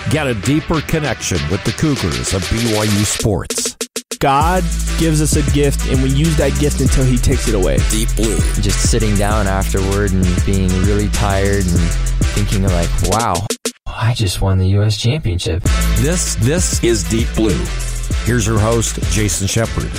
Get a deeper connection with the Cougars of BYU sports. God gives us a gift, and we use that gift until he takes it away. Deep Blue. Just sitting down afterward and being really tired and thinking like, wow, I just won the U.S. championship. This is Deep Blue. Here's your host, Jason Shepard.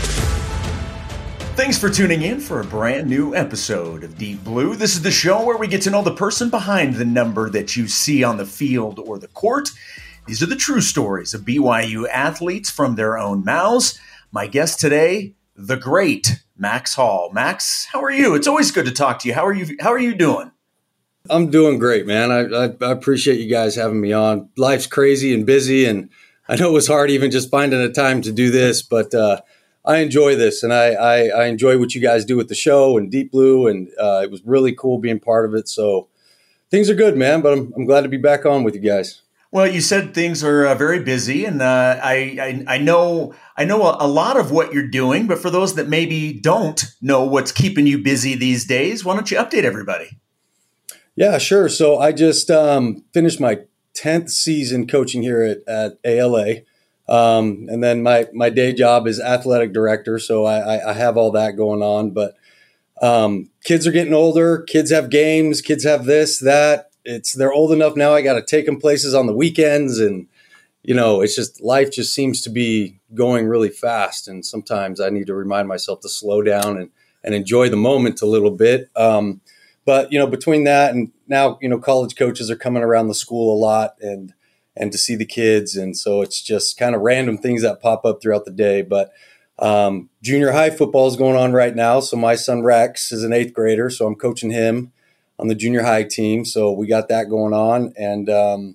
Thanks for tuning in for a brand new episode of Deep Blue. This is the show where we get to know the person behind the number that you see on the field or the court. These are the true stories of BYU athletes from their own mouths. My guest today, the great Max Hall. Max, how are you? It's always good to talk to you. How are you doing? I'm doing great, man. I appreciate you guys having me on. Life's crazy and busy, and I know it was hard even just finding a time to do this, but I enjoy this, and I enjoy what you guys do with the show and Deep Blue, and it was really cool being part of it. So things are good, man, but I'm glad to be back on with you guys. Well, you said things are very busy, and I know a lot of what you're doing, but for those that maybe don't know what's keeping you busy these days, why don't you update everybody? Yeah, sure. So I just finished my 10th season coaching here at ALA, and then my day job is athletic director, so I have all that going on. But kids are getting older, kids have games, kids have this, that. They're old enough now. I got to take them places on the weekends, and it's just life just seems to be going really fast. And sometimes I need to remind myself to slow down and enjoy the moment a little bit. But between that and now, college coaches are coming around the school a lot and to see the kids, and so it's just kind of random things that pop up throughout the day. But junior high football is going on right now. So my son Rex is an 8th grader, so I'm coaching him on the junior high team. So we got that going on. And,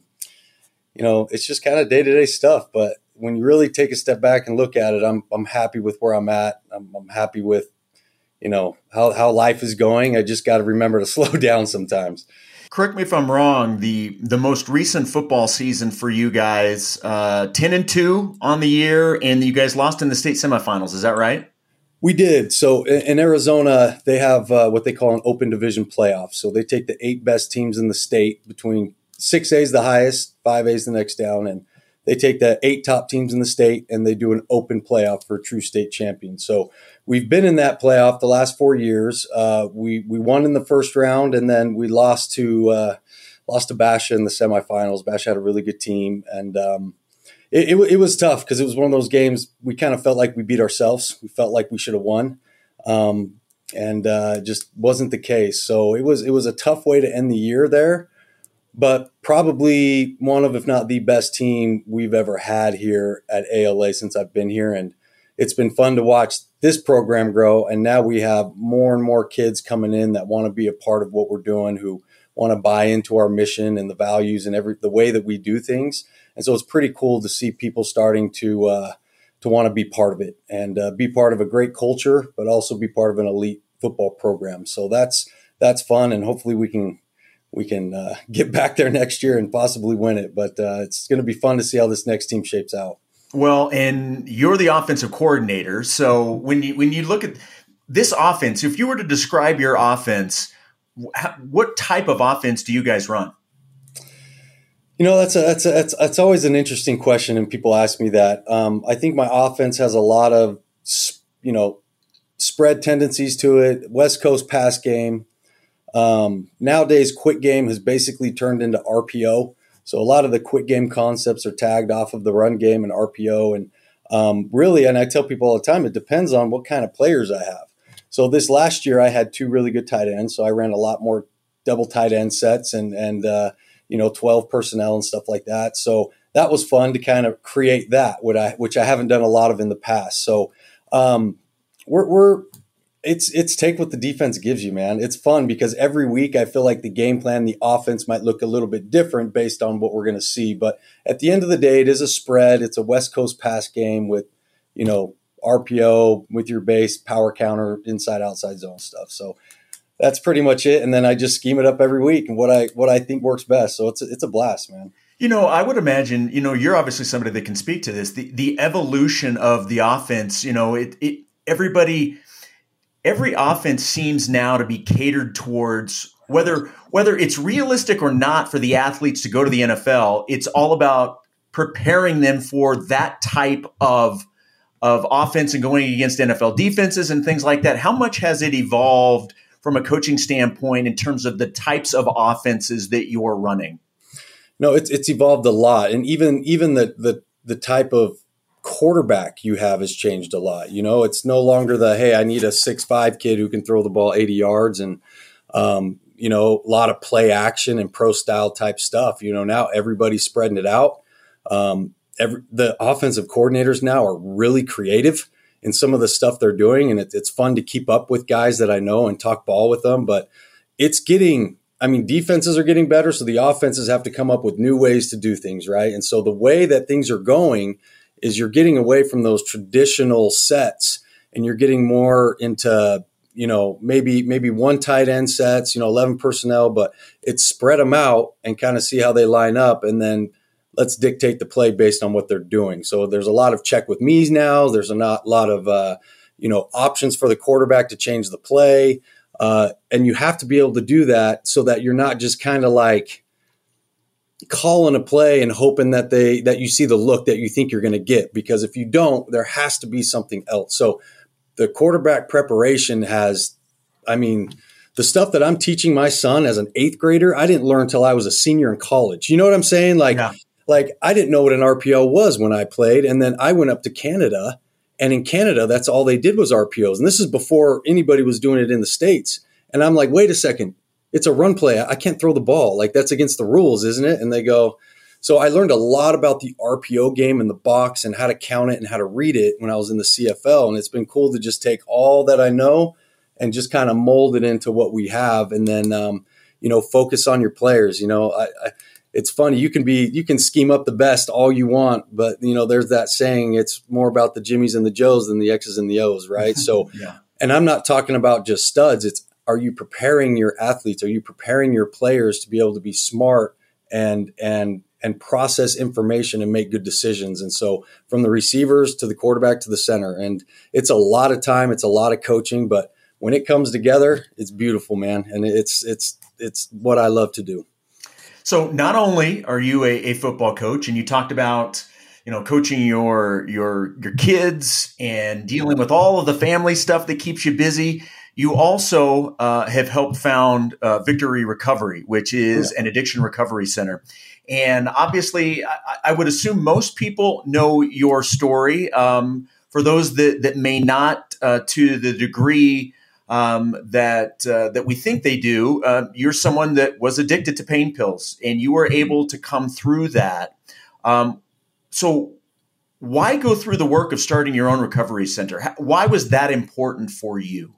it's just kind of day-to-day stuff. But when you really take a step back and look at it, I'm happy with where I'm at. I'm happy with, how life is going. I just got to remember to slow down sometimes. Correct me if I'm wrong. The most recent football season for you guys, 10-2 on the year, and you guys lost in the state semifinals. Is that right? We did. So in Arizona, they have what they call an open division playoff. So they take the 8 best teams in the state, between 6A is the highest, 5A is the next down, and they take the 8 top teams in the state and they do an open playoff for true state champions. So we've been in that playoff the last 4 years. We won in the first round, and then we lost to Basha in the semifinals. Basha had a really good team, and It was tough because it was one of those games we kind of felt like we beat ourselves. We felt like we should have won, and just wasn't the case. So it was a tough way to end the year there, but probably one of, if not the best team we've ever had here at ALA since I've been here. And it's been fun to watch this program grow. And now we have more and more kids coming in that want to be a part of what we're doing, who want to buy into our mission and the values and the way that we do things. And so it's pretty cool to see people starting to want to be part of it and be part of a great culture, but also be part of an elite football program. So that's fun, and hopefully we can get back there next year and possibly win it. But it's going to be fun to see how this next team shapes out. Well, and you're the offensive coordinator, so when you look at this offense, if you were to describe your offense, what type of offense do you guys run? That's always an interesting question, and people ask me that. I think my offense has a lot of, spread tendencies to it. West Coast pass game. Nowadays, quick game has basically turned into RPO. So a lot of the quick game concepts are tagged off of the run game and RPO. And really, and I tell people all the time, it depends on what kind of players I have. So this last year, I had 2 really good tight ends. So I ran a lot more double tight end sets and 12 personnel and stuff like that. So that was fun to kind of create that, which I haven't done a lot of in the past. So it's take what the defense gives you, man. It's fun because every week I feel like the game plan, the offense might look a little bit different based on what we're going to see. But at the end of the day, it is a spread. It's a West Coast pass game with, RPO with your base, power counter, inside, outside zone stuff. So that's pretty much it. And then I just scheme it up every week and what I think works best. So it's a blast, man. I would imagine, you're obviously somebody that can speak to this. The evolution of the offense, every offense seems now to be catered towards whether it's realistic or not for the athletes to go to the NFL, it's all about preparing them for that type of offense and going against NFL defenses and things like that. How much has it evolved from a coaching standpoint in terms of the types of offenses that you're running? No, it's evolved a lot, and even the type of quarterback you have has changed a lot. You know, it's no longer hey, I need a 6'5" kid who can throw the ball 80 yards and you know, a lot of play action and pro style type stuff. You know, now everybody's spreading it out. The offensive coordinators now are really creative in some of the stuff they're doing, and it's fun to keep up with guys that I know and talk ball with them. But defenses are getting better, so the offenses have to come up with new ways to do things, right? And so the way that things are going is you're getting away from those traditional sets, and you're getting more into, you know, maybe one tight end sets, you know, 11 personnel, but it's spread them out and kind of see how they line up, and then let's dictate the play based on what they're doing. So there's a lot of check with me's now. There's a lot of options for the quarterback to change the play. And you have to be able to do that so that you're not just kind of like calling a play and hoping that you see the look that you think you're going to get. Because if you don't, there has to be something else. So the quarterback preparation the stuff that I'm teaching my son as an 8th grader, I didn't learn until I was a senior in college. You know what I'm saying? Like I didn't know what an RPO was when I played. And then I went up to Canada, and in Canada, that's all they did was RPOs. And this is before anybody was doing it in the States. And I'm like, wait a second, it's a run play. I can't throw the ball. Like, that's against the rules, isn't it? And they go, so I learned a lot about the RPO game in the box and how to count it and how to read it when I was in the CFL. And it's been cool to just take all that I know and just kind of mold it into what we have. And then, focus on your players. You know, it's funny. You can scheme up the best all you want, but you know, there's that saying, it's more about the Jimmies and the Joes than the X's and the O's, right? So, yeah. And I'm not talking about just studs. It's, are you preparing your athletes? Are you preparing your players to be able to be smart and process information and make good decisions? And so from the receivers to the quarterback to the center, and it's a lot of time, it's a lot of coaching, but when it comes together, it's beautiful, man. And it's what I love to do. So not only are you a football coach, and you talked about, you know, coaching your kids and dealing with all of the family stuff that keeps you busy, you also have helped found Victory Recovery, which is an addiction recovery center. And obviously, I would assume most people know your story. For those that may not, to the degree that we think they do, you're someone that was addicted to pain pills, and you were able to come through that. So why go through the work of starting your own recovery center? Why was that important for you?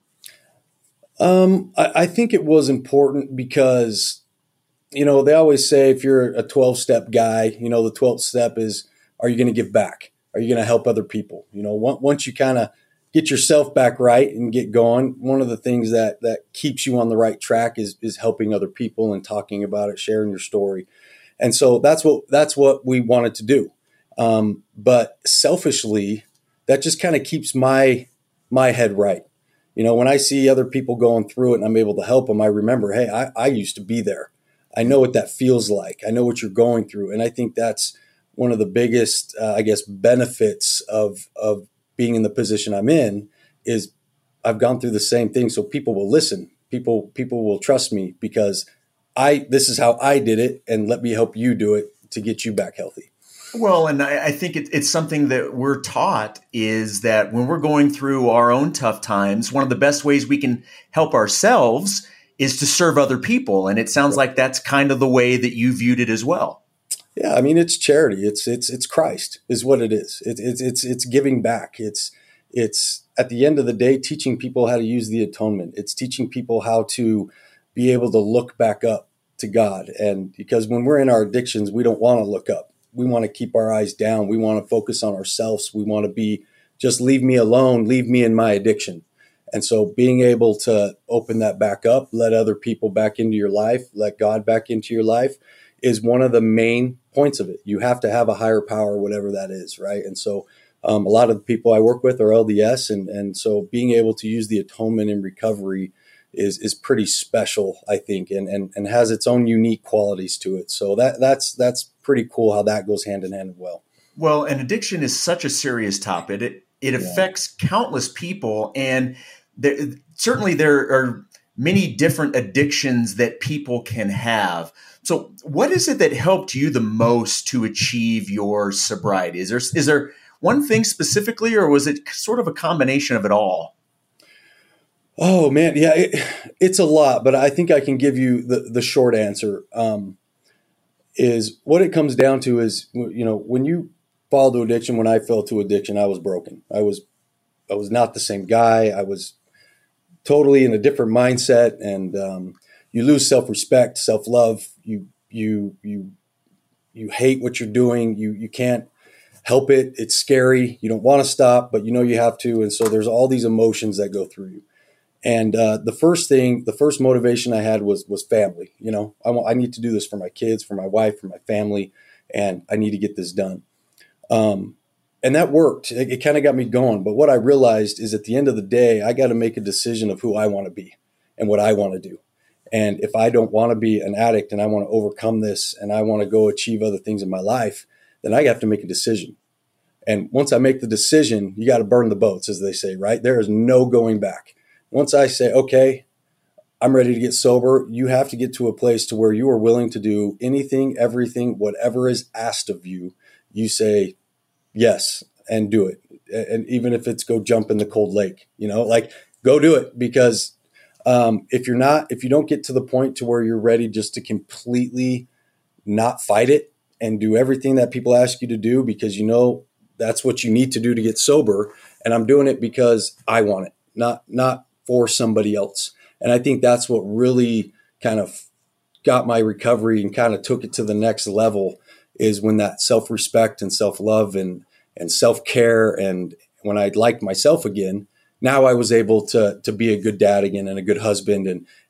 I think it was important because, you know, they always say if you're a 12-step guy, you know, the 12th step is, are you going to give back? Are you going to help other people? You know, once you kind of get yourself back right and get going, one of the things that keeps you on the right track is helping other people and talking about it, sharing your story. And so that's what we wanted to do. But selfishly, that just kind of keeps my head right. You know, when I see other people going through it and I'm able to help them, I remember, hey, I used to be there. I know what that feels like. I know what you're going through. And I think that's one of the biggest, benefits of being in the position I'm in is I've gone through the same thing. So people will listen. People will trust me because this is how I did it, and let me help you do it to get you back healthy. Well, and I think it's something that we're taught is that when we're going through our own tough times, one of the best ways we can help ourselves is to serve other people. And it sounds like that's kind of the way that you viewed it as well. Yeah, I mean, it's charity. It's Christ is what it is. It's giving back. It's at the end of the day, teaching people how to use the atonement. It's teaching people how to be able to look back up to God. And because when we're in our addictions, we don't want to look up. We want to keep our eyes down. We want to focus on ourselves. We want to be just leave me alone, leave me in my addiction. And so being able to open that back up, let other people back into your life, let God back into your life is one of the main points of it. You have to have a higher power, whatever that is, right? And so a lot of the people I work with are LDS. And so being able to use the atonement in recovery is pretty special, I think, and has its own unique qualities to it. So that's pretty cool how that goes hand in hand as well. Well, and addiction is such a serious topic. It affects countless people, and certainly there are many different addictions that people can have. So what is it that helped you the most to achieve your sobriety? Is there one thing specifically, or was it sort of a combination of it all? Oh man, yeah, it's a lot, but I think I can give you the short answer. Is what it comes down to is, when you fall to addiction, when I fell to addiction, I was broken. I was not the same guy. I was totally in a different mindset, and you lose self-respect, self-love. You hate what you're doing. You can't help it. It's scary. You don't want to stop, but you have to. And so there's all these emotions that go through you. And the first motivation I had was family. I need to do this for my kids, for my wife, for my family, and I need to get this done. And that worked. It kind of got me going. But what I realized is at the end of the day, I got to make a decision of who I want to be and what I want to do. And if I don't want to be an addict and I want to overcome this and I want to go achieve other things in my life, then I have to make a decision. And once I make the decision, you got to burn the boats, as they say, right? There is no going back. Once I say, okay, I'm ready to get sober, you have to get to a place to where you are willing to do anything, everything, whatever is asked of you. You say yes and do it. And even if it's go jump in the cold lake, go do it. Because if you don't get to the point to where you're ready just to completely not fight it and do everything that people ask you to do, because that's what you need to do to get sober. And I'm doing it because I want it, not for somebody else. And I think that's what really kind of got my recovery and kind of took it to the next level, is when that self-respect and self-love and self-care, and when I liked myself again, now I was able to be a good dad again and a good husband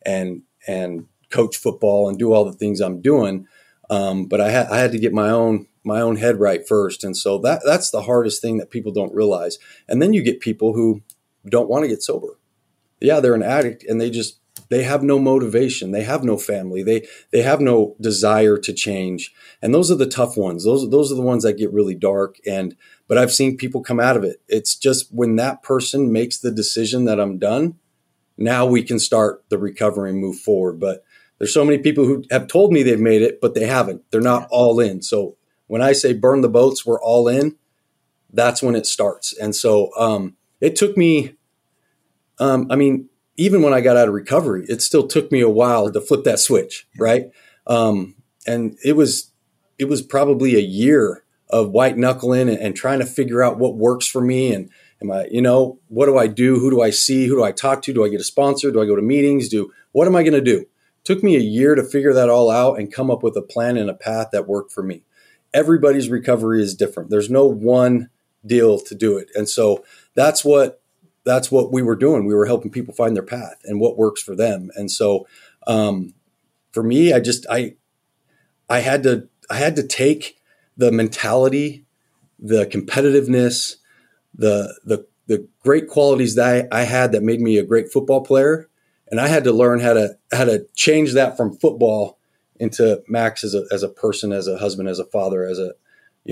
and coach football and do all the things I'm doing. But I had to get my own head right first. And so that's the hardest thing that people don't realize. And then you get people who don't want to get sober. Yeah, they're an addict and they have no motivation. They have no family. They have no desire to change. And those are the tough ones. Those are the ones that get really dark. But I've seen people come out of it. It's just when that person makes the decision that I'm done, now we can start the recovery and move forward. But there's so many people who have told me they've made it, but they haven't. They're not all in. So when I say burn the boats, we're all in, that's when it starts. And so it took me, even when I got out of recovery, it still took me a while to flip that switch, right? And it was probably a year of white knuckling and trying to figure out what works for me. And what do I do? Who do I see? Who do I talk to? Do I get a sponsor? Do I go to meetings? What am I going to do? It took me a year to figure that all out and come up with a plan and a path that worked for me. Everybody's recovery is different. There's no one deal to do it. And so that's what we were doing. We were helping people find their path and what works for them. And so for me, I had to take the mentality, the competitiveness, the great qualities that I had that made me a great football player, and I had to learn how to change that from football into Max as a person, as a husband, as a father, as a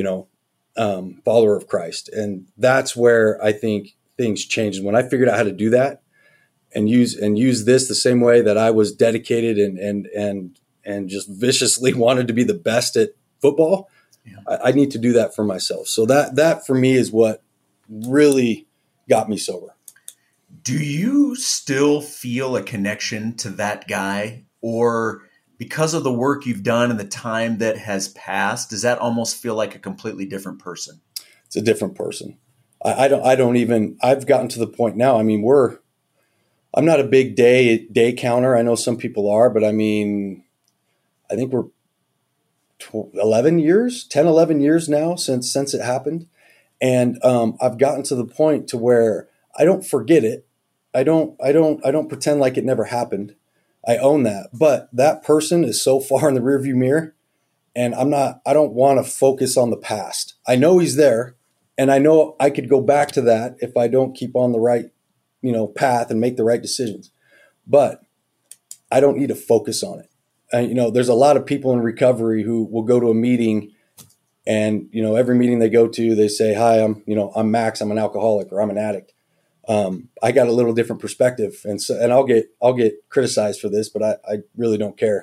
follower of Christ. And that's where I think things changed. When I figured out how to do that and use this the same way that I was dedicated and just viciously wanted to be the best at football, I need to do that for myself. So that for me is what really got me sober. Do you still feel a connection to that guy, or because of the work you've done and the time that has passed, does that almost feel like a completely different person? It's a different person. I've gotten to the point now. I mean, I'm not a big day counter. I know some people are, but I think we're 11 years now since it happened. And I've gotten to the point to where I don't forget it. I don't pretend like it never happened. I own that. But that person is so far in the rearview mirror, and I don't want to focus on the past. I know he's there, and I know I could go back to that if I don't keep on the right, path and make the right decisions. but I don't need to focus on it. And, there's a lot of people in recovery who will go to a meeting and, every meeting they go to, they say, hi, I'm Max, I'm an alcoholic or I'm an addict. I got a little different perspective, and I'll get criticized for this, but I really don't care.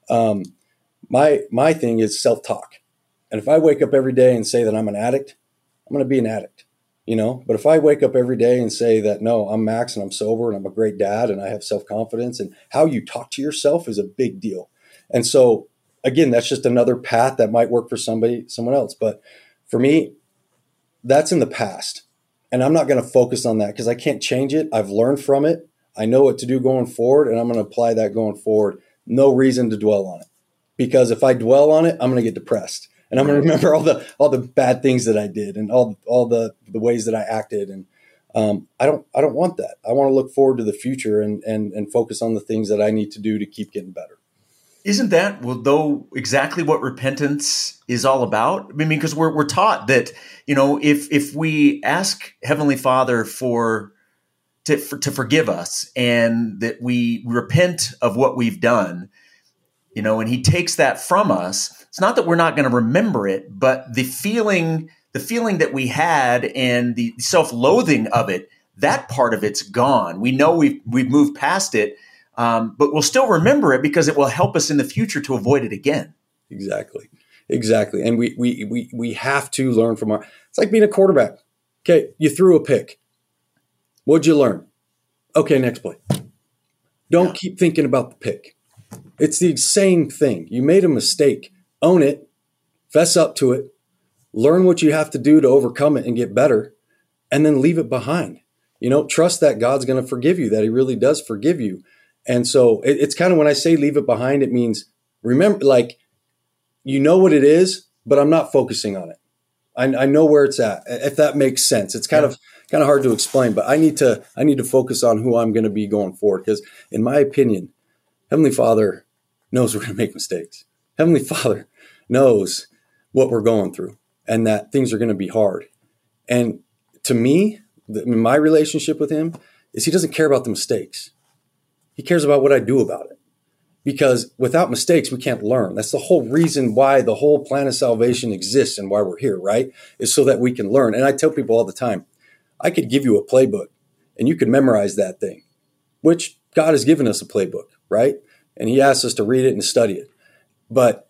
My thing is self-talk. And if I wake up every day and say that I'm an addict, I'm going to be an addict, but if I wake up every day and say that, no, I'm Max and I'm sober and I'm a great dad and I have self-confidence, and how you talk to yourself is a big deal. And so again, that's just another path that might work for someone else. But for me, that's in the past. And I'm not going to focus on that because I can't change it. I've learned from it. I know what to do going forward, and I'm going to apply that going forward. No reason to dwell on it, because if I dwell on it, I'm going to get depressed, and I'm going to remember all the bad things that I did and all the ways that I acted. And I don't want that. I want to look forward to the future and focus on the things that I need to do to keep getting better. Isn't that, though, exactly what repentance is all about? I mean, because we're taught that, if we ask Heavenly Father to forgive us and that we repent of what we've done, and He takes that from us, it's not that we're not going to remember it, but the feeling that we had and the self-loathing of it, that part of it's gone. We know we've moved past it. But we'll still remember it because it will help us in the future to avoid it again. Exactly. And we have to learn from it's like being a quarterback. Okay. You threw a pick. What'd you learn? Okay. Next play. Don't keep thinking about the pick. It's the same thing. You made a mistake. Own it. Fess up to it. Learn what you have to do to overcome it and get better, and then leave it behind. Trust that God's going to forgive you, that He really does forgive you. And so it's kind of, when I say leave it behind, it means remember, like, what it is, but I'm not focusing on it. I know where it's at, if that makes sense. It's kind of hard to explain, but I need to focus on who I'm going to be going forward. Because in my opinion, Heavenly Father knows we're going to make mistakes. Heavenly Father knows what we're going through and that things are going to be hard. And to me, my relationship with Him is He doesn't care about the mistakes. He cares about what I do about it, because without mistakes, we can't learn. That's the whole reason why the whole plan of salvation exists and why we're here, right? Is so that we can learn. And I tell people all the time, I could give you a playbook and you could memorize that thing, which God has given us a playbook, right? And He asks us to read it and study it. But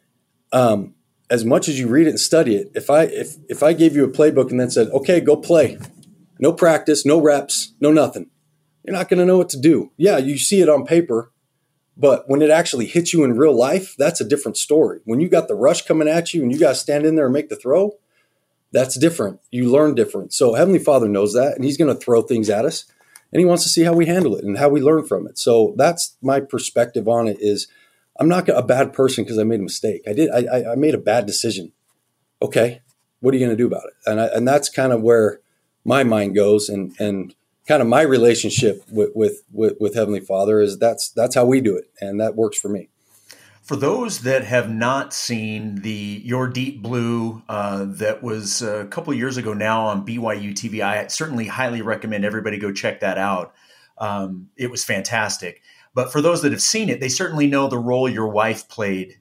as much as you read it and study it, if I gave you a playbook and then said, okay, go play, no practice, no reps, no nothing, you're not going to know what to do. Yeah, you see it on paper, but when it actually hits you in real life, that's a different story. When you got the rush coming at you and you got to stand in there and make the throw, that's different. You learn different. So Heavenly Father knows that, and He's going to throw things at us, and He wants to see how we handle it and how we learn from it. So that's my perspective on it. Is I'm not a bad person because I made a mistake. I made a bad decision. Okay, what are you going to do about it? And that's kind of where my mind goes, and kind of my relationship with Heavenly Father is that's how we do it, and that works for me. For those that have not seen Your Deep Blue that was a couple of years ago now on BYU TV, I certainly highly recommend everybody go check that out. It was fantastic. But for those that have seen it, they certainly know the role your wife played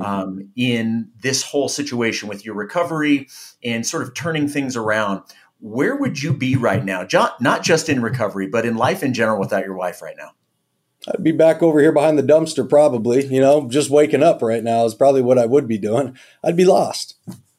in this whole situation with your recovery and sort of turning things around. Where would you be right now? Not just in recovery, but in life in general without your wife right now? I'd be back over here behind the dumpster probably, just waking up right now is probably what I would be doing. I'd be lost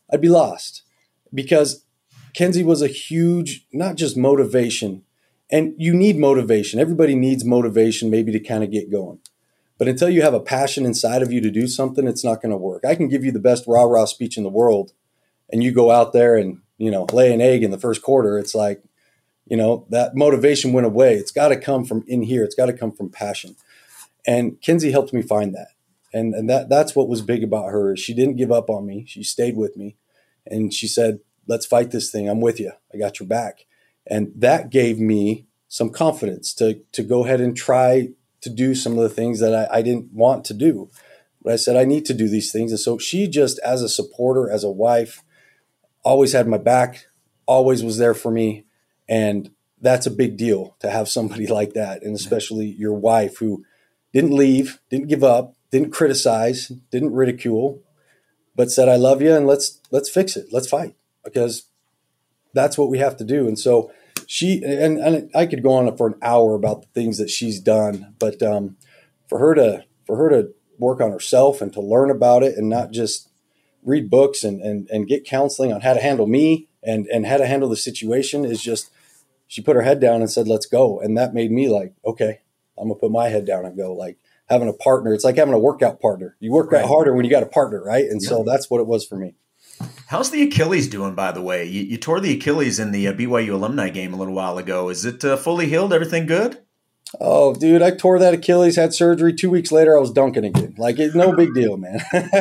because Kenzie was a huge, not just motivation, and you need motivation. Everybody needs motivation maybe to kind of get going. But until you have a passion inside of you to do something, it's not going to work. I can give you the best rah-rah speech in the world, and you go out there and lay an egg in the first quarter. It's like, that motivation went away. It's got to come from in here. It's got to come from passion. And Kenzie helped me find that. And that's what was big about her. She didn't give up on me. She stayed with me. And she said, let's fight this thing. I'm with you. I got your back. And that gave me some confidence to go ahead and try to do some of the things that I didn't want to do. But I said, I need to do these things. And so she just, as a supporter, as a wife, always had my back, always was there for me. And that's a big deal to have somebody like that. And especially your wife who didn't leave, didn't give up, didn't criticize, didn't ridicule, but said, I love you and let's fix it. Let's fight, because that's what we have to do. And so she, and I could go on for an hour about the things that she's done, but for her to work on herself and to learn about it and not just read books and get counseling on how to handle me and how to handle the situation is just, she put her head down and said, let's go. And that made me like, okay, I'm gonna put my head down and go. Like having a partner, it's like having a workout partner. You work out harder when you got a partner, right? And so that's what it was for me. How's the Achilles doing, by the way? You tore the Achilles in the BYU alumni game a little while ago. Is it fully healed? Everything good? Oh, dude, I tore that Achilles, had surgery. 2 weeks later, I was dunking again. Like, it's no big deal, man.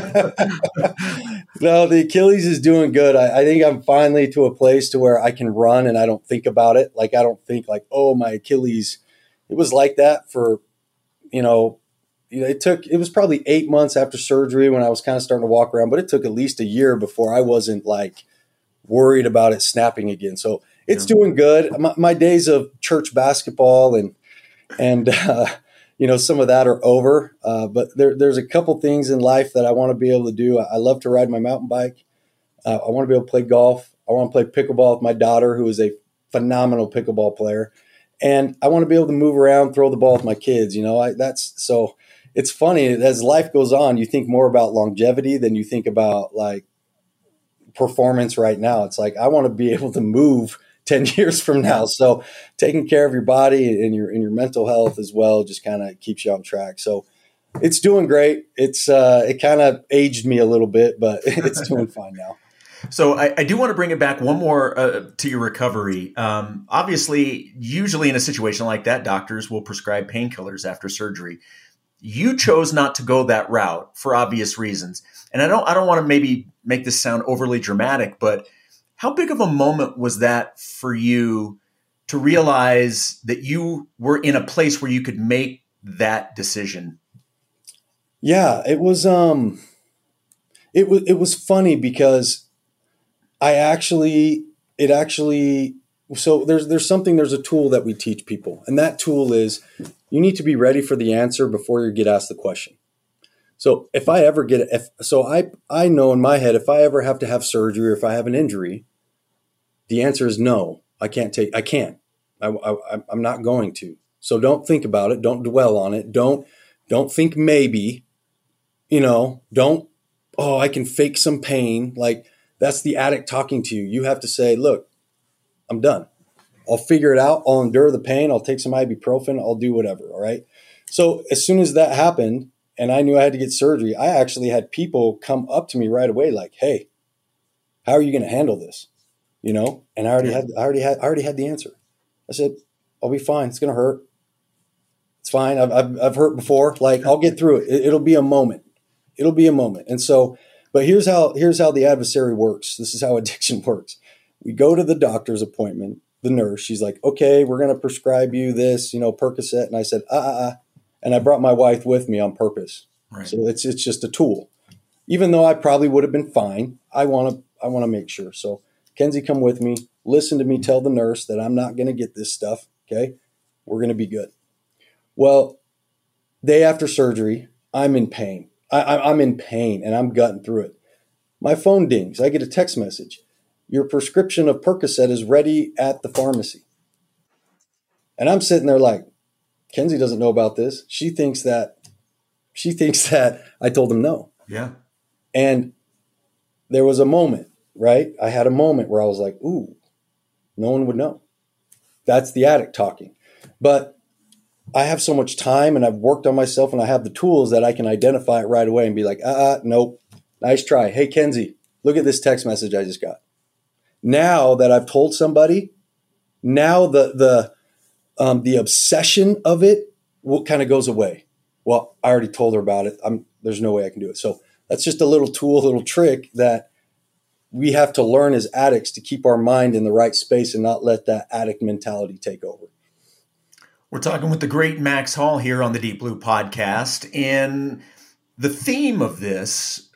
No, the Achilles is doing good. I think I'm finally to a place to where I can run and I don't think about it. Like, I don't think like, oh, my Achilles. It was like that for, it was probably 8 months after surgery when I was kind of starting to walk around, but it took at least a year before I wasn't like worried about it snapping again. So it's doing good. My days of church basketball and some of that are over. But there's a couple things in life that I want to be able to do. I love to ride my mountain bike. I want to be able to play golf. I want to play pickleball with my daughter, who is a phenomenal pickleball player. And I want to be able to move around, throw the ball with my kids. So it's funny, as life goes on, you think more about longevity than you think about like performance right now. It's like, I want to be able to move 10 years from now. So taking care of your body and your mental health as well just kind of keeps you on track. So it's doing great. It kind of aged me a little bit, but it's doing fine now. So I do want to bring it back one more to your recovery. Obviously, usually in a situation like that, doctors will prescribe painkillers after surgery. You chose not to go that route for obvious reasons. And I don't want to maybe make this sound overly dramatic, but how big of a moment was that for you to realize that you were in a place where you could make that decision? Yeah, it was funny because so there's a tool that we teach people, and that tool is you need to be ready for the answer before you get asked the question. So I know in my head, if I ever have to have surgery or if I have an injury, the answer is no. I'm not going to. So don't think about it. Don't dwell on it. Don't think maybe, I can fake some pain. Like that's the addict talking to you. You have to say, look, I'm done. I'll figure it out. I'll endure the pain. I'll take some ibuprofen. I'll do whatever. All right. So as soon as that happened and I knew I had to get surgery, I actually had people come up to me right away like, hey, how are you going to handle this? And I already had the answer. I said, I'll be fine. It's going to hurt. It's fine. I've hurt before. Like I'll get through it. It'll be a moment. And so, but here's how the adversary works. This is how addiction works. We go to the doctor's appointment, the nurse, she's like, okay, we're going to prescribe you this, Percocet. And I said, and I brought my wife with me on purpose. Right. So it's just a tool, even though I probably would have been fine. I want to make sure. So Kenzie, come with me, listen to me, tell the nurse that I'm not going to get this stuff. Okay. We're going to be good. Well, day after surgery, I'm in pain. I'm in pain and I'm gutting through it. My phone dings. I get a text message. Your prescription of Percocet is ready at the pharmacy. And I'm sitting there like, Kenzie doesn't know about this. She thinks that I told him no. Yeah. And there was a moment, right? I had a moment where I was like, ooh, no one would know. That's the addict talking. But I have so much time and I've worked on myself and I have the tools that I can identify it right away and be like, nope, nice try. Hey, Kenzie, look at this text message I just got. Now that I've told somebody, now the obsession of it kind of goes away. Well, I already told her about it. There's no way I can do it. So that's just a little tool, a little trick that we have to learn as addicts to keep our mind in the right space and not let that addict mentality take over. We're talking with the great Max Hall here on the Deep Blue podcast. And the theme of this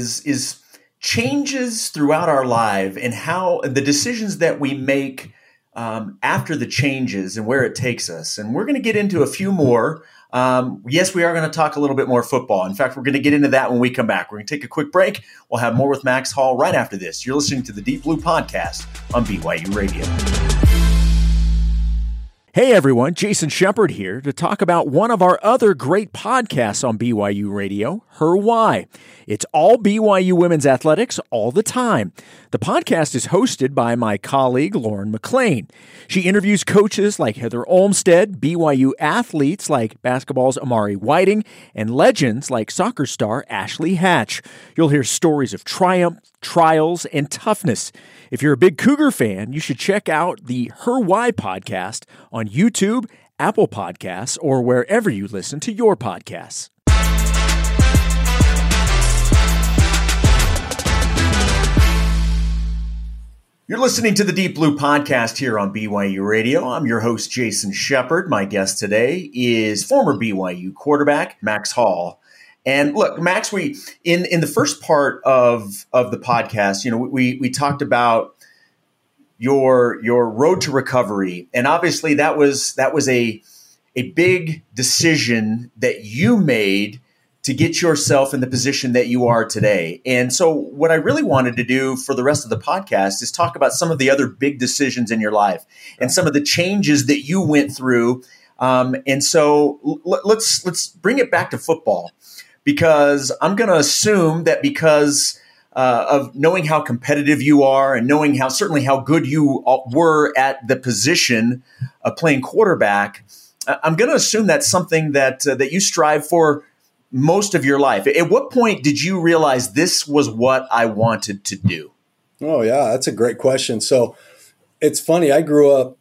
is changes throughout our life and how the decisions that we make after the changes and where it takes us. And we're going to get into a few more. Yes, we are going to talk a little bit more football. In fact, we're going to get into that when we come back. We're going to take a quick break. We'll have more with Max Hall right after this. You're listening to the Deep Blue Podcast on BYU Radio. Hey everyone, Jason Shepard here to talk about one of our other great podcasts on BYU Radio, Her Why. It's all BYU women's athletics all the time. The podcast is hosted by my colleague, Lauren McLean. She interviews coaches like Heather Olmstead, BYU athletes like basketball's Amari Whiting, and legends like soccer star Ashley Hatch. You'll hear stories of triumph, trials, and toughness. If you're a big Cougar fan, you should check out the Her Why podcast on YouTube, Apple Podcasts, or wherever you listen to your podcasts. You're listening to the Deep Blue Podcast here on BYU Radio. I'm your host, Jason Shepard. My guest today is former BYU quarterback Max Hall. And look, Max, we in the first part of the podcast, we talked about your road to recovery, and obviously that was a big decision that you made to get yourself in the position that you are today. And so what I really wanted to do for the rest of the podcast is talk about some of the other big decisions in your life and some of the changes that you went through. And so let's bring it back to football, because I'm going to assume that because of knowing how competitive you are and knowing certainly how good you were at the position of playing quarterback, I'm going to assume that's something that you strive for most of your life. At what point did you realize this was what I wanted to do? Oh yeah, that's a great question. So it's funny. I grew up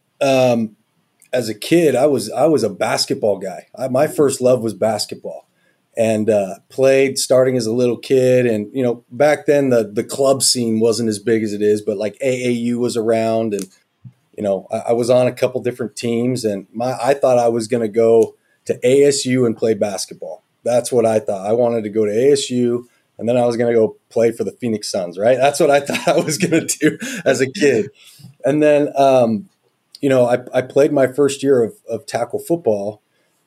as a kid. I was a basketball guy. My first love was basketball. And played starting as a little kid. And, back then the club scene wasn't as big as it is, but like AAU was around. And, I was on a couple different teams. And I thought I was going to go to ASU and play basketball. That's what I thought. I wanted to go to ASU, and then I was going to go play for the Phoenix Suns, right? That's what I thought I was going to do as a kid. And then, I played my first year of tackle football,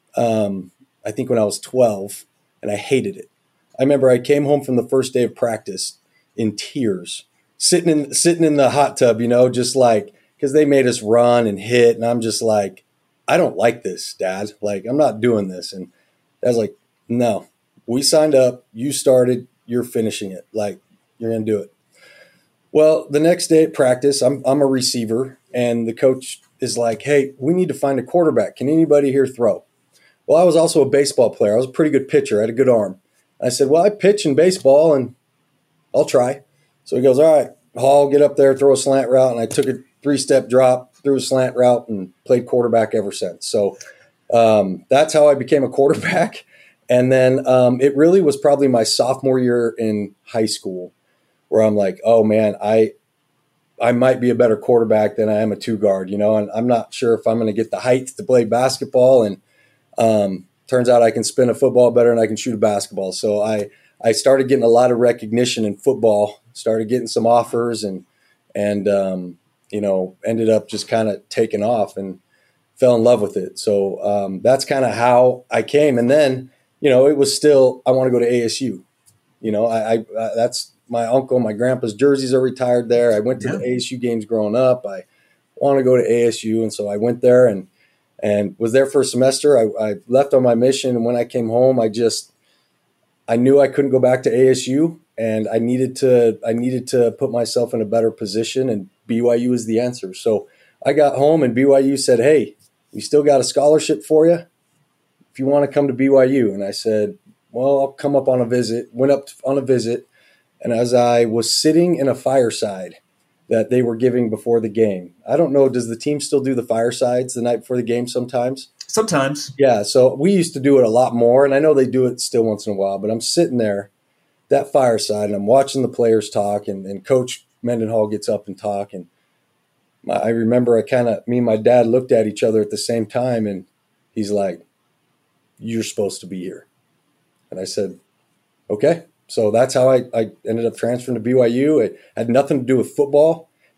I think when I was 12. And I hated it. I remember I came home from the first day of practice in tears, sitting in the hot tub, just like, because they made us run and hit. And I'm just like, I don't like this, Dad. Like, I'm not doing this. And I was like, no, we signed up. You started. You're finishing it. Like, you're going to do it. Well, the next day at practice, I'm a receiver. And the coach is like, hey, we need to find a quarterback. Can anybody here throw? Well, I was also a baseball player. I was a pretty good pitcher. I had a good arm. I said, well, I pitch in baseball, and I'll try. So he goes, all right, Hall, get up there, throw a slant route. And I took a 3-step drop, threw a slant route, and played quarterback ever since. So that's how I became a quarterback. And then it really was probably my sophomore year in high school where I'm like, oh, man, I might be a better quarterback than I am a two-guard, and I'm not sure if I'm going to get the height to play basketball. And turns out I can spin a football better than I can shoot a basketball. So I started getting a lot of recognition in football, started getting some offers and ended up just kind of taking off and fell in love with it. So that's kind of how I came. And then, it was still, I want to go to ASU. That's my uncle, my grandpa's jerseys are retired there. I went to the ASU games growing up. I want to go to ASU. And so I went there and was there for a semester. I left on my mission, and when I came home, I knew I couldn't go back to ASU, and I needed to put myself in a better position, and BYU is the answer. So I got home, and BYU said, hey, we still got a scholarship for you if you want to come to BYU. And I said, well, I'll come up on a visit. Went up on a visit, and as I was sitting in a fireside that they were giving before the game. I don't know, does the team still do the firesides the night before the game sometimes? Sometimes. Yeah, so we used to do it a lot more, and I know they do it still once in a while, but I'm sitting there, that fireside, and I'm watching the players talk, and Coach Mendenhall gets up and talk, and I remember me and my dad looked at each other at the same time, and he's like, you're supposed to be here. And I said, okay. So that's how I ended up transferring to BYU. It had nothing to do with football. It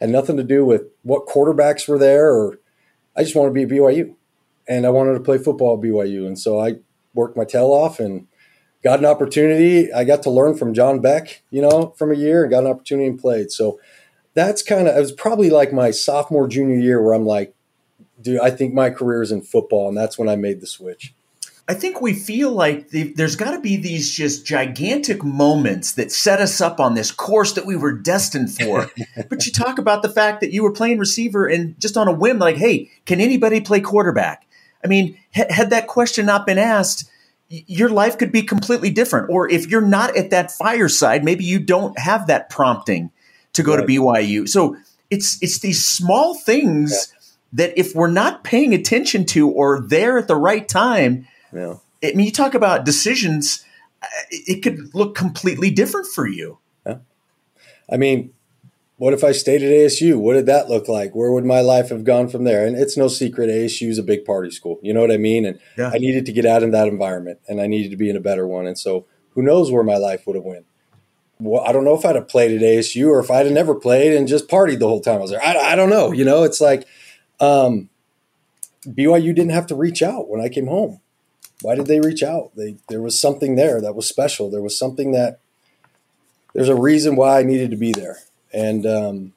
Had nothing to do with what quarterbacks were there, or I just wanted to be at BYU. And I wanted to play football at BYU. And so I worked my tail off and got an opportunity. I got to learn from John Beck, from a year, and got an opportunity and played. So that's it was probably like my sophomore, junior year where I'm like, dude, I think my career is in football. And that's when I made the switch. I think we feel like there's got to be these just gigantic moments that set us up on this course that we were destined for. But you talk about the fact that you were playing receiver and just on a whim, like, hey, can anybody play quarterback? I mean, had that question not been asked, your life could be completely different. Or if you're not at that fireside, maybe you don't have that prompting to go to BYU. So it's these small things that if we're not paying attention to or there at the right time, I mean, you talk about decisions, it could look completely different for you. Yeah. I mean, what if I stayed at ASU? What did that look like? Where would my life have gone from there? And it's no secret, ASU is a big party school. You know what I mean? And I needed to get out of that environment, and I needed to be in a better one. And so who knows where my life would have went. Well, I don't know if I'd have played at ASU or if I'd have never played and just partied the whole time I was there. I don't know. It's like BYU didn't have to reach out when I came home. Why did they reach out? There was something there that was special. There was something there's a reason why I needed to be there. And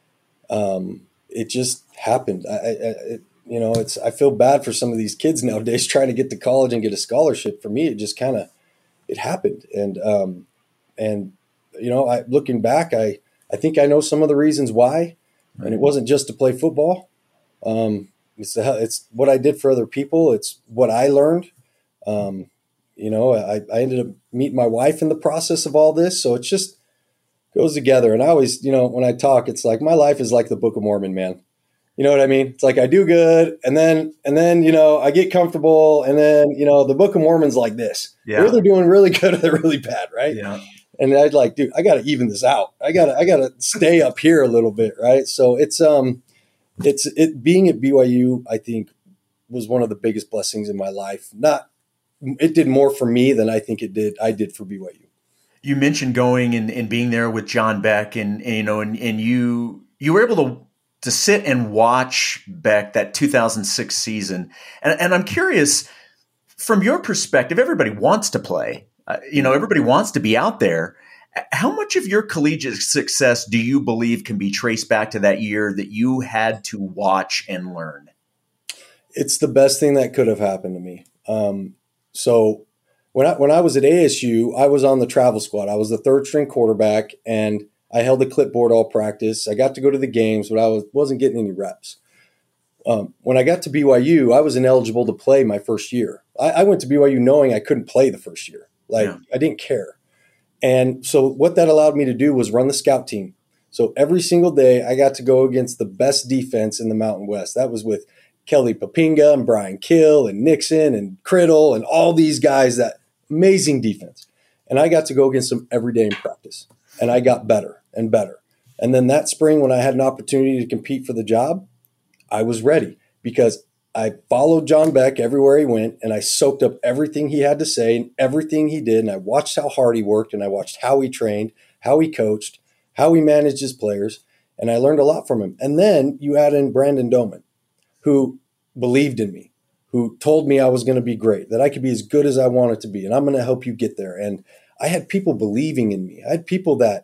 it just happened. I feel bad for some of these kids nowadays trying to get to college and get a scholarship. For me, it just it happened. And looking back, I think I know some of the reasons why, and it wasn't just to play football. It's what I did for other people. It's what I learned. I ended up meeting my wife in the process of all this. So it just goes together. And I always, when I talk, it's like my life is like the Book of Mormon, man. You know what I mean? It's like I do good, and then I get comfortable, and then the Book of Mormon's like this. Yeah. They're either doing really good or they're really bad, right? Yeah. And I'd like, dude, I got to even this out. I got to stay up here a little bit, right? So it's being at BYU, I think, was one of the biggest blessings in my life. It did more for me than I think I did for BYU. You mentioned going and being there with John Beck, and you were able to sit and watch Beck that 2006 season. And I'm curious, from your perspective, everybody wants to play. Everybody wants to be out there. How much of your collegiate success do you believe can be traced back to that year that you had to watch and learn? It's the best thing that could have happened to me. So when I was at ASU, I was on the travel squad. I was the third string quarterback, and I held the clipboard all practice. I got to go to the games, but I wasn't getting any reps. When I got to BYU, I was ineligible to play my first year. I went to BYU knowing I couldn't play the first year. I didn't care. And so what that allowed me to do was run the scout team. So every single day I got to go against the best defense in the Mountain West. That was with Kelly Papinga and Brian Kill and Nixon and Criddle and all these guys, that amazing defense. And I got to go against them every day in practice. And I got better and better. And then that spring, when I had an opportunity to compete for the job, I was ready because I followed John Beck everywhere he went, and I soaked up everything he had to say and everything he did. And I watched how hard he worked, and I watched how he trained, how he coached, how he managed his players. And I learned a lot from him. And then you add in Brandon Doman, who believed in me, who told me I was going to be great, that I could be as good as I wanted to be, and I'm going to help you get there. And I had people believing in me. I had people that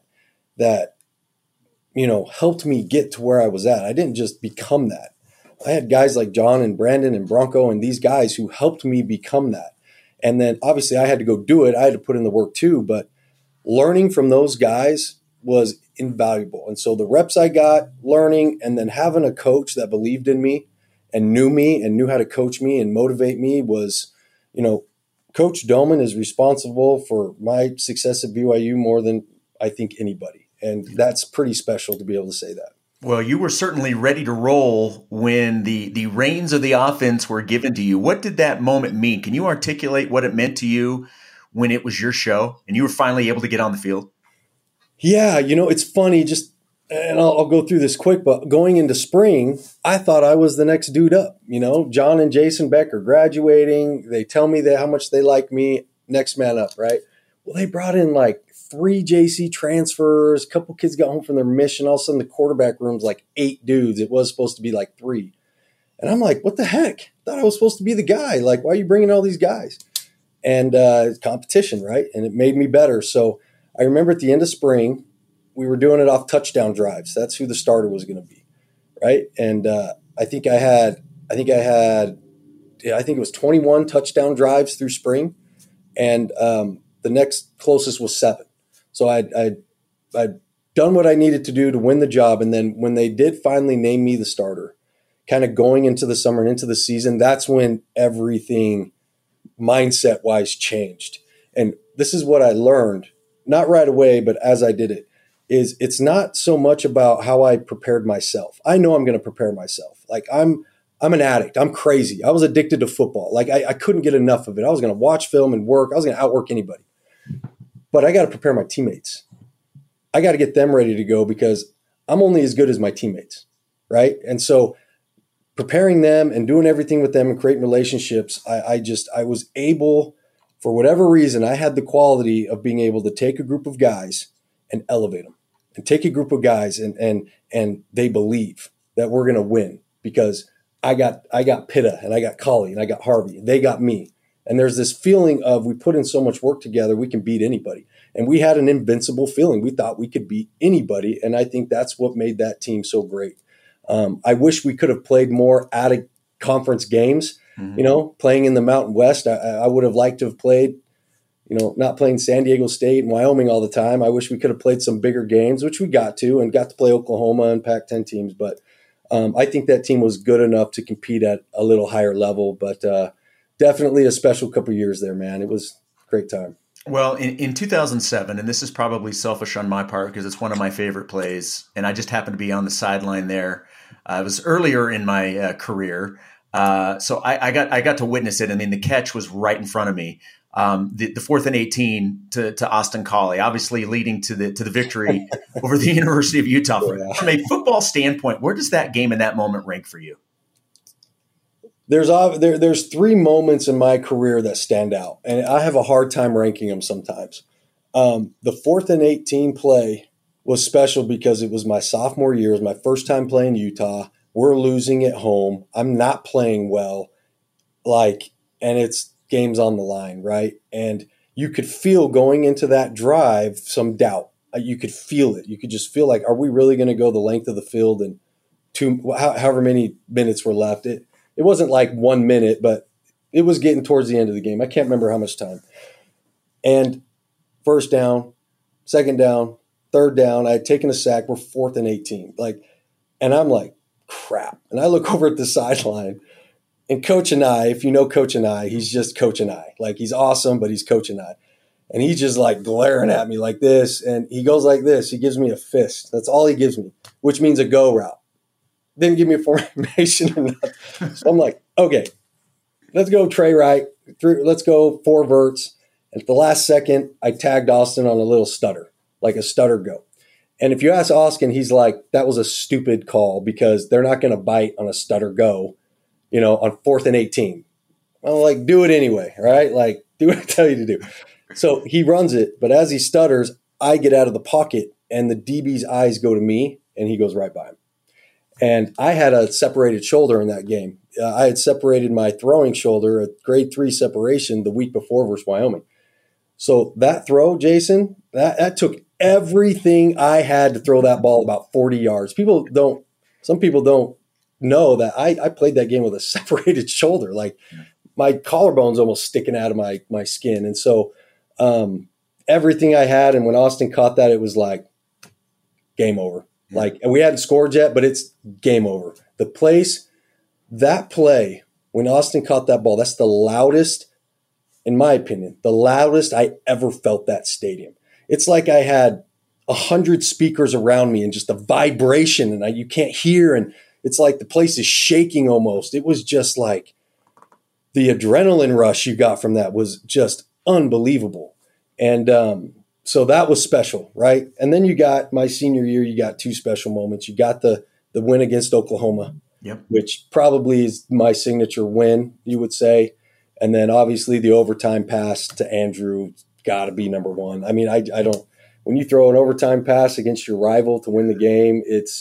helped me get to where I was at. I didn't just become that. I had guys like John and Brandon and Bronco and these guys who helped me become that. And then obviously I had to go do it. I had to put in the work too, but learning from those guys was invaluable. And so the reps I got learning, and then having a coach that believed in me and knew how to coach me and motivate me was, Coach Doman is responsible for my success at BYU more than I think anybody. And that's pretty special to be able to say that. Well, you were certainly ready to roll when the reins of the offense were given to you. What did that moment mean? Can you articulate what it meant to you when it was your show and you were finally able to get on the field? Yeah, it's funny, and I'll go through this quick, but going into spring, I thought I was the next dude up. John and Jason Beck are graduating. They tell me how much they like me, next man up, right? Well, they brought in like 3 JC transfers. A couple kids got home from their mission. All of a sudden, the quarterback room's like 8 dudes. It was supposed to be like 3. And I'm like, what the heck? I thought I was supposed to be the guy. Like, why are you bringing all these guys? And competition, right? And it made me better. So I remember at the end of spring, we were doing it off touchdown drives. That's who the starter was going to be, right? And I think it was 21 touchdown drives through spring, and the next closest was 7. So I'd done what I needed to do to win the job, and then when they did finally name me the starter, kind of going into the summer and into the season, that's when everything mindset-wise changed. And this is what I learned, not right away, but as I did it, is it's not so much about how I prepared myself. I know I'm going to prepare myself. Like I'm an addict. I'm crazy. I was addicted to football. Like I couldn't get enough of it. I was going to watch film and work. I was going to outwork anybody. But I got to prepare my teammates. I got to get them ready to go because I'm only as good as my teammates, right? And so preparing them and doing everything with them and creating relationships, I was able, for whatever reason, I had the quality of being able to take a group of guys and elevate them, and take a group of guys and they believe that we're going to win because I got Pitta and I got Collie and I got Harvey. They got me. And there's this feeling of we put in so much work together, we can beat anybody. And we had an invincible feeling. We thought we could beat anybody. And I think that's what made that team so great. I wish we could have played more out-of-conference games, playing in the Mountain West. I would have liked to have played, not playing San Diego State and Wyoming all the time. I wish we could have played some bigger games, which we got to, and got to play Oklahoma and Pac-10 teams. But I think that team was good enough to compete at a little higher level, but definitely a special couple of years there, man. It was a great time. Well, in 2007, and this is probably selfish on my part because it's one of my favorite plays, and I just happened to be on the sideline there. It was earlier in my career, so I got to witness it. I mean, the catch was right in front of me. The 4th and 18 to Austin Collie, obviously leading to the victory over the University of Utah. From a football standpoint, where does that game in that moment rank for you? There's 3 moments in my career that stand out, and I have a hard time ranking them sometimes. The 4th and 18 play was special because it was my sophomore year. It was my first time playing Utah. We're losing at home. I'm not playing well, and it's game's on the line, right? And you could feel going into that drive some doubt. You could feel it. You could just feel like, are we really going to go the length of the field and however many minutes were left? It wasn't like 1 minute, but it was getting towards the end of the game. I can't remember how much time. And first down, second down, third down, I had taken a sack. We're 4th and 18. And I'm like, crap. And I look over at the sideline, and Coach and I, if you know Coach and I, he's just Coach and I. Like, he's awesome, but he's Coach and I. And he's just like glaring at me like this. And he goes like this. He gives me a fist. That's all he gives me, which means a go route. Didn't give me a formation or nothing. So I'm like, okay, let's go Trey right. Let's go 4 verts. And at the last second, I tagged Austin on a little stutter, like a stutter go. And if you ask Austin, he's like, that was a stupid call because they're not going to bite on a stutter go, on 4th and 18. I'm like, do it anyway, right? Like, do what I tell you to do. So he runs it, but as he stutters, I get out of the pocket, and the DB's eyes go to me, and he goes right by him. And I had a separated shoulder in that game. I had separated my throwing shoulder, a grade 3 separation, the week before versus Wyoming. So that throw, Jason, that took everything I had to throw that ball about 40 yards. Some people don't know that I played that game with a separated shoulder. Like, my collarbone's almost sticking out of my skin. And so everything I had, and when Austin caught that, it was like game over. And we hadn't scored yet, but it's game over. That play, when Austin caught that ball, that's the loudest, in my opinion, the loudest I ever felt that stadium. It's like I had 100 speakers around me and just a vibration, and you can't hear, and it's like the place is shaking almost. It was just like the adrenaline rush you got from that was just unbelievable. And so that was special, right? And then you got my senior year, you got 2 special moments. You got the win against Oklahoma, which probably is my signature win, you would say. And then obviously the overtime pass to Andrew got to be number 1. I mean, I when you throw an overtime pass against your rival to win the game,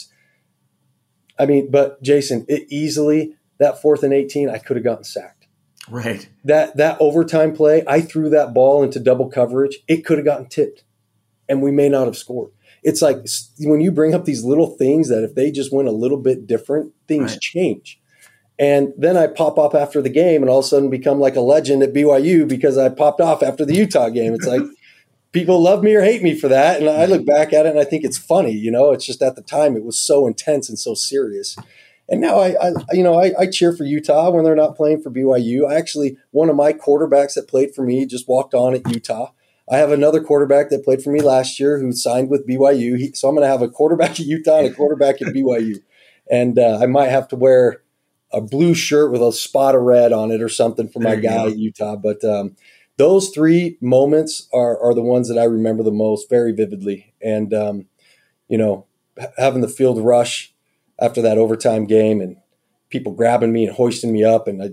but Jason, that 4th and 18, I could have gotten sacked. Right. That overtime play, I threw that ball into double coverage. It could have gotten tipped, and we may not have scored. It's like when you bring up these little things that if they just went a little bit different, things change. And then I pop up after the game and all of a sudden become like a legend at BYU because I popped off after the Utah game. It's like people love me or hate me for that. And I look back at it and I think it's funny. It's just at the time it was so intense and so serious. And now I cheer for Utah when they're not playing for BYU. One of my quarterbacks that played for me just walked on at Utah. I have another quarterback that played for me last year who signed with BYU. So I'm going to have a quarterback at Utah and a quarterback at BYU. And I might have to wear a blue shirt with a spot of red on it or something for my guy at Utah. But those 3 moments are the ones that I remember the most, very vividly. And, having the field rush after that overtime game and people grabbing me and hoisting me up. And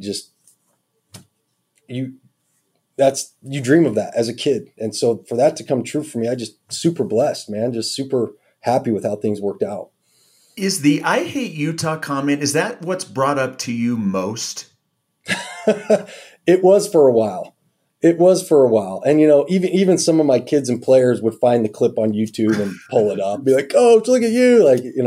you dream of that as a kid. And so for that to come true for me, I just super blessed, man, just super happy with how things worked out. Is the I hate Utah comment, is that what's brought up to you most? It was for a while. And, even some of my kids and players would find the clip on YouTube and pull it up, be like, Coach, look at you.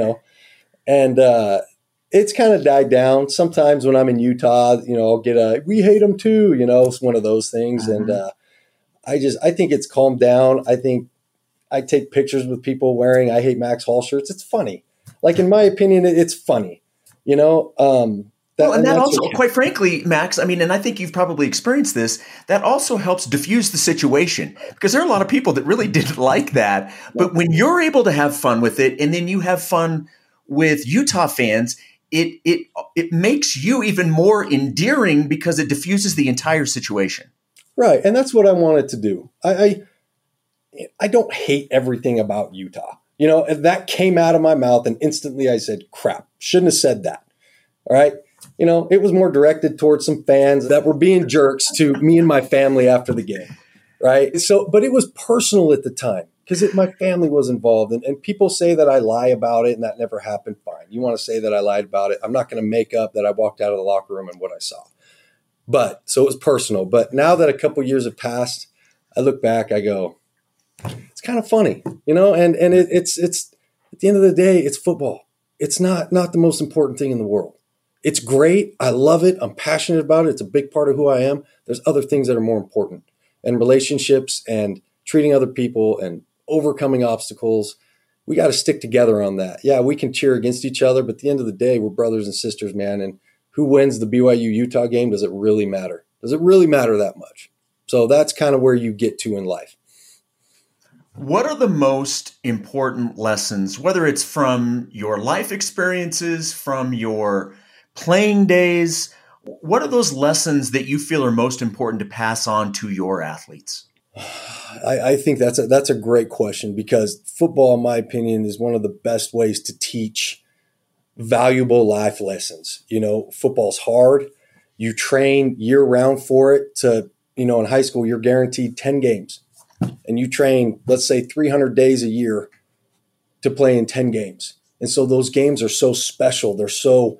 And it's kind of died down. Sometimes when I'm in Utah, I'll get we hate them too, it's one of those things. Mm-hmm. And I think it's calmed down. I think I take pictures with people wearing I hate Max Hall shirts. It's funny. Like, in my opinion, it's funny, and that also, quite frankly, Max, and I think you've probably experienced this, that also helps diffuse the situation because there are a lot of people that really didn't like that. But when you're able to have fun with it and then you have fun with Utah fans, it makes you even more endearing because it diffuses the entire situation. Right. And that's what I wanted to do. I don't hate everything about Utah. That came out of my mouth and instantly I said, crap, shouldn't have said that. All right. It was more directed towards some fans that were being jerks to me and my family after the game. Right. So, but it was personal at the time because my family was involved and people say that I lie about it and that never happened. Fine. You want to say that I lied about it. I'm not going to make up that I walked out of the locker room and what I saw. But so it was personal. But now that a couple years have passed, I look back, I go, it's kind of funny, and it's at the end of the day, it's football. It's not the most important thing in the world. It's great. I love it. I'm passionate about it. It's a big part of who I am. There's other things that are more important, and relationships and treating other people and overcoming obstacles. We got to stick together on that. Yeah, we can cheer against each other, but at the end of the day, we're brothers and sisters, man. And who wins the BYU-Utah game? Does it really matter? Does it really matter that much? So that's kind of where you get to in life. What are the most important lessons, whether it's from your life experiences, from your playing days, what are those lessons that you feel are most important to pass on to your athletes? I think that's a great question because football, in my opinion, is one of the best ways to teach valuable life lessons. Football's hard. You train year round for it in high school, you're guaranteed 10 games. And you train, let's say, 300 days a year to play in 10 games. And so those games are so special. They're so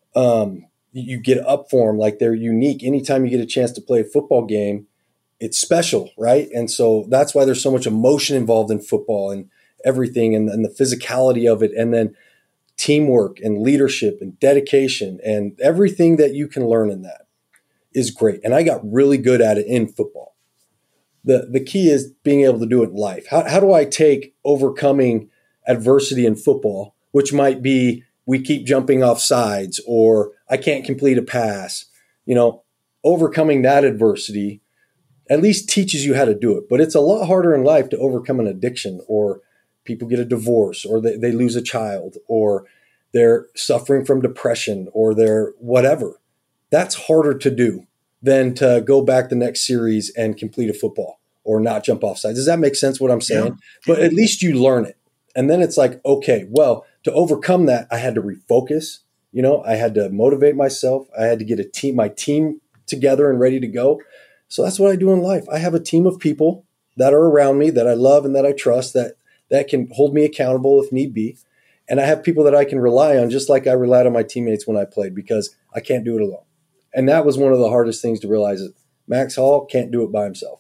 you get up for them like they're unique. Anytime you get a chance to play a football game, it's special, right? And so that's why there's so much emotion involved in football and everything and the physicality of it. And then teamwork and leadership and dedication and everything that you can learn in that is great. And I got really good at it in football. The key is being able to do it in life. How do I take overcoming adversity in football, which might be we keep jumping off sides or I can't complete a pass, overcoming that adversity at least teaches you how to do it. But it's a lot harder in life to overcome an addiction or people get a divorce or they lose a child or they're suffering from depression or they're whatever. That's harder to do than to go back the next series and complete a football or not jump off sides. Does that make sense what I'm saying? Yeah. But at least you learn it. And then it's like, okay, well, to overcome that, I had to refocus. I had to motivate myself. I had to get my team together and ready to go. So that's what I do in life. I have a team of people that are around me that I love and that I trust that can hold me accountable if need be. And I have people that I can rely on, just like I relied on my teammates when I played, because I can't do it alone. And that was one of the hardest things to realize, is Max Hall can't do it by himself.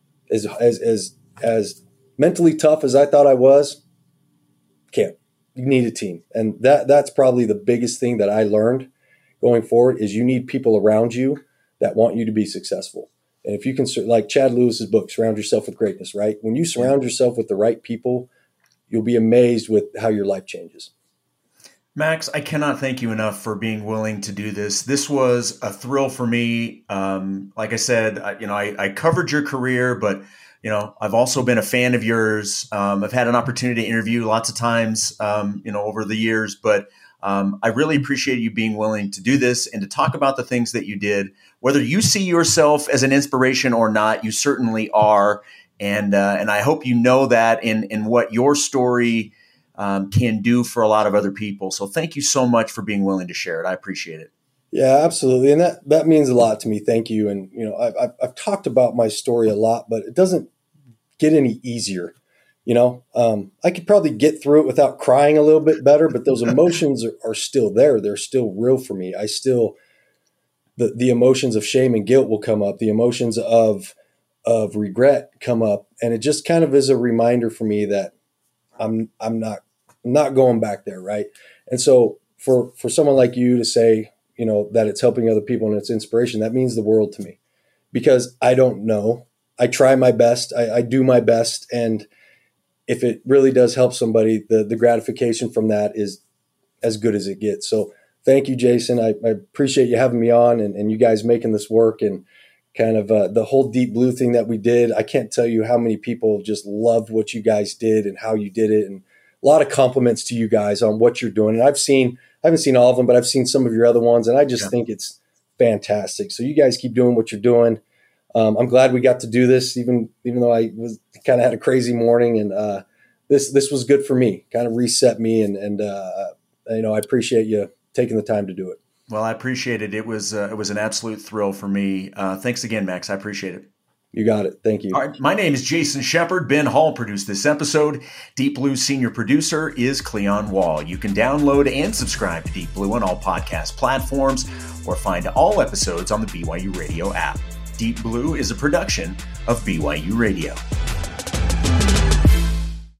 As mentally tough as I thought I was, can't. You need a team. And that's probably the biggest thing that I learned going forward, is you need people around you that want you to be successful. And if you can, like Chad Lewis's book, Surround Yourself with Greatness, right? When you surround yourself with the right people, you'll be amazed with how your life changes. Max, I cannot thank you enough for being willing to do this. This was a thrill for me. Like I said, I covered your career, but I've also been a fan of yours. I've had an opportunity to interview lots of times, over the years, but I really appreciate you being willing to do this and to talk about the things that you did. Whether you see yourself as an inspiration or not, you certainly are. And I hope you know that in what your story can do for a lot of other people. So thank you so much for being willing to share it. I appreciate it. Yeah, absolutely. And that means a lot to me. Thank you. And, I've talked about my story a lot, but it doesn't get any easier. I could probably get through it without crying a little bit better, but those emotions are still there. They're still real for me. The emotions of shame and guilt will come up. The emotions of regret come up. And it just kind of is a reminder for me that I'm not going back there. Right. And so for someone like you to say, that it's helping other people and it's inspiration, that means the world to me, because I don't know. I try my best. I do my best. And if it really does help somebody, the gratification from that is as good as it gets. So thank you, Jason. I appreciate you having me on and you guys making this work, and kind of the whole Deep Blue thing that we did. I can't tell you how many people just loved what you guys did and how you did it. And a lot of compliments to you guys on what you're doing. And I haven't seen all of them, but I've seen some of your other ones, and I just think it's fantastic. So you guys keep doing what you're doing. I'm glad we got to do this, even though I was kind of had a crazy morning, and this was good for me, kind of reset me, and I appreciate you taking the time to do it. Well, I appreciate it. It was an absolute thrill for me. Thanks again, Max. I appreciate it. You got it. Thank you. All right. My name is Jason Shepard. Ben Hall produced this episode. Deep Blue's senior producer is Cleon Wall. You can download and subscribe to Deep Blue on all podcast platforms, or find all episodes on the BYU Radio app. Deep Blue is a production of BYU Radio.